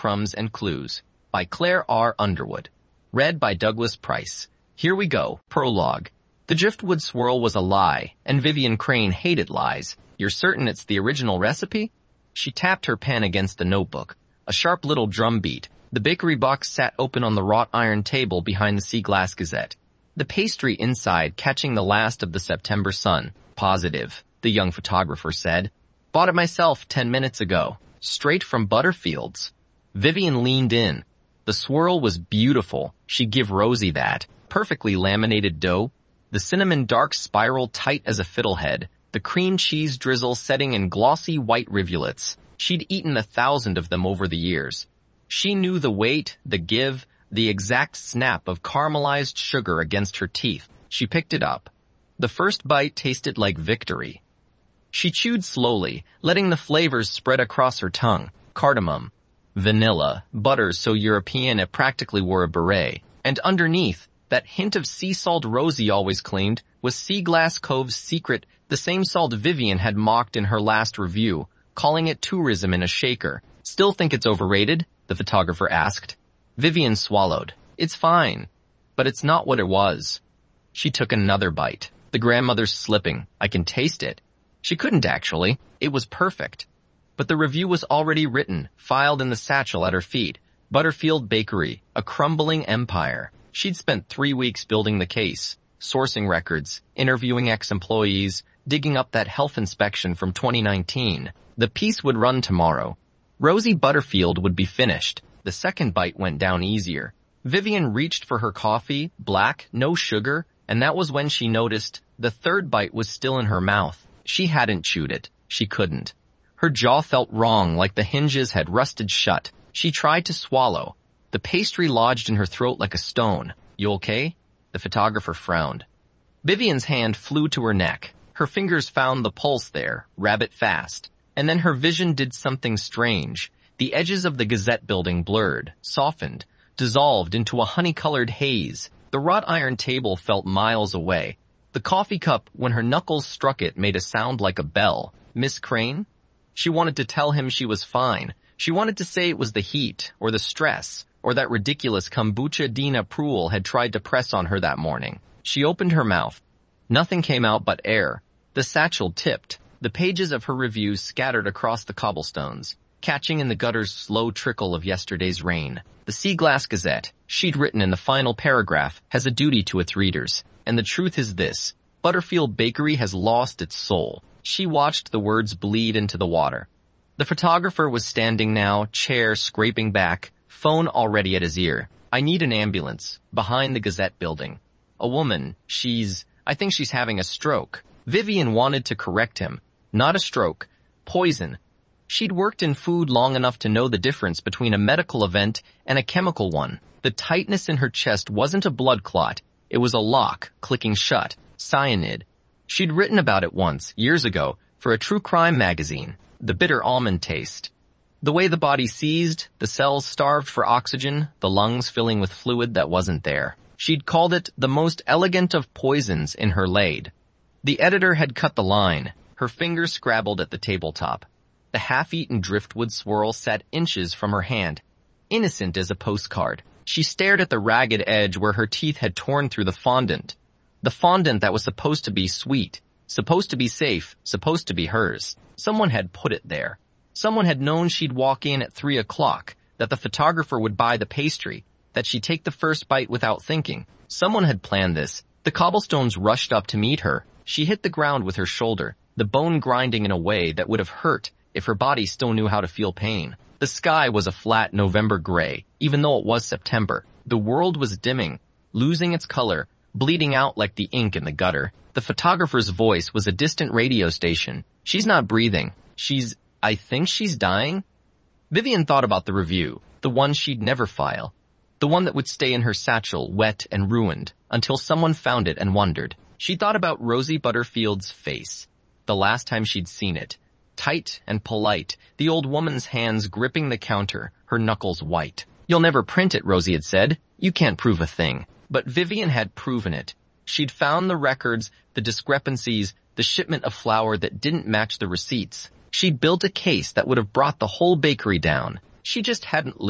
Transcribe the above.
Crumbs and Clues by Claire R. Underwood. Read by Douglas Price. Here we go. Prologue. The driftwood swirl was a lie, and Vivian Crane hated lies. You're certain it's the original recipe? She tapped her pen against the notebook. A sharp little drum beat. The bakery box sat open on the wrought iron table behind the Sea Glass Gazette. The pastry inside catching the last of the September sun. Positive, the young photographer said. Bought it myself 10 minutes ago. Straight from Butterfield's. Vivian leaned in. The swirl was beautiful. She'd give Rosie that. Perfectly laminated dough. The cinnamon dark spiral tight as a fiddlehead. The cream cheese drizzle setting in glossy white rivulets. She'd eaten 1,000 of them over the years. She knew the weight, the give, the exact snap of caramelized sugar against her teeth. She picked it up. The first bite tasted like victory. She chewed slowly, letting the flavors spread across her tongue. Cardamom, vanilla, butter so European it practically wore a beret. And underneath, that hint of sea salt Rosie always claimed was Sea Glass Cove's secret, the same salt Vivian had mocked in her last review, calling it tourism in a shaker. Still think it's overrated? The photographer asked. Vivian swallowed. It's fine, but it's not what it was. She took another bite. The grandmother's slipping. I can taste it. She couldn't actually. It was perfect. But the review was already written, filed in the satchel at her feet. Butterfield Bakery, a crumbling empire. She'd spent 3 weeks building the case, sourcing records, interviewing ex-employees, digging up that health inspection from 2019. The piece would run tomorrow. Rosie Butterfield would be finished. The second bite went down easier. Vivian reached for her coffee, black, no sugar, and that was when she noticed the third bite was still in her mouth. She hadn't chewed it. She couldn't. Her jaw felt wrong, like the hinges had rusted shut. She tried to swallow. The pastry lodged in her throat like a stone. You okay? The photographer frowned. Vivian's hand flew to her neck. Her fingers found the pulse there, rabbit fast. And then her vision did something strange. The edges of the Gazette building blurred, softened, dissolved into a honey-colored haze. The wrought iron table felt miles away. The coffee cup, when her knuckles struck it, made a sound like a bell. Miss Crane? She wanted to tell him she was fine. She wanted to say it was the heat, or the stress, or that ridiculous kombucha Dina Proul had tried to press on her that morning. She opened her mouth. Nothing came out but air. The satchel tipped. The pages of her reviews scattered across the cobblestones, catching in the gutter's slow trickle of yesterday's rain. The Sea Glass Gazette, she'd written in the final paragraph, has a duty to its readers. And the truth is this. Butterfield Bakery has lost its soul. She watched the words bleed into the water. The photographer was standing now, chair scraping back, phone already at his ear. I need an ambulance. Behind the Gazette building. A woman. I think she's having a stroke. Vivian wanted to correct him. Not a stroke. Poison. She'd worked in food long enough to know the difference between a medical event and a chemical one. The tightness in her chest wasn't a blood clot. It was a lock, clicking shut. Cyanide. She'd written about it once, years ago, for a true crime magazine. The bitter almond taste. The way the body seized, the cells starved for oxygen, the lungs filling with fluid that wasn't there. She'd called it the most elegant of poisons in her Lade. The editor had cut the line. Her fingers scrabbled at the tabletop. The half-eaten driftwood swirl sat inches from her hand, innocent as a postcard. She stared at the ragged edge where her teeth had torn through the fondant. The fondant that was supposed to be sweet, supposed to be safe, supposed to be hers. Someone had put it there. Someone had known she'd walk in at 3 o'clock, that the photographer would buy the pastry, that she'd take the first bite without thinking. Someone had planned this. The cobblestones rushed up to meet her. She hit the ground with her shoulder, the bone grinding in a way that would have hurt if her body still knew how to feel pain. The sky was a flat November gray, even though it was September. The world was dimming, losing its color, bleeding out like the ink in the gutter. The photographer's voice was a distant radio station. She's not breathing. I think she's dying? Vivian thought about the review, the one she'd never file, the one that would stay in her satchel, wet and ruined, until someone found it and wondered. She thought about Rosie Butterfield's face, the last time she'd seen it. Tight and polite, the old woman's hands gripping the counter, her knuckles white. You'll never print it, Rosie had said. You can't prove a thing. But Vivian had proven it. She'd found the records, the discrepancies, the shipment of flour that didn't match the receipts. She'd built a case that would have brought the whole bakery down. She just hadn't